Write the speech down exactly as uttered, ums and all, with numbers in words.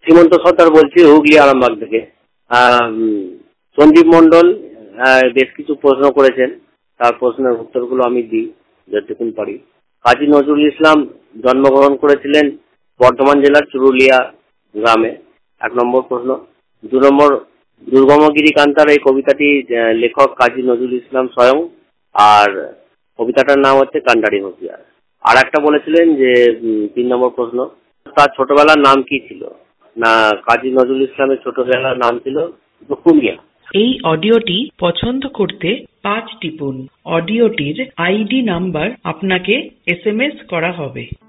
শ্রীমন্ত সর্দার বলছি, হুগলি আরামবাগ থেকে। সন্দীপ মন্ডল বেশ কিছু প্রশ্ন করেছেন, তার প্রশ্নের উত্তরগুলো আমি দিই যতটুকুন পারি। কাজী নজরুল ইসলাম জন্মগ্রহণ করেছিলেন বর্ধমান জেলার চুরুলিয়া গ্রামে, এক নম্বর প্রশ্ন। দু নম্বর, দুর্গমগিরি কান্তার এই কবিতাটি লেখক কাজী নজরুল ইসলাম স্বয়ং, আর কবিতাটার নাম হচ্ছে কান্ডারি হুঁশিয়ার। আর একটা বলেছিলেন যে তিন নম্বর প্রশ্ন, তার ছোটবেলার নাম কি ছিল? না, কাজী নজরুল ইসলামের ছোটবেলার নাম ছিল রুকুমিয়া। এই অডিওটি পছন্দ করতে পাঁচ টিপুন। অডিওটির আইডি নাম্বার আপনাকে এস এম এস করা হবে।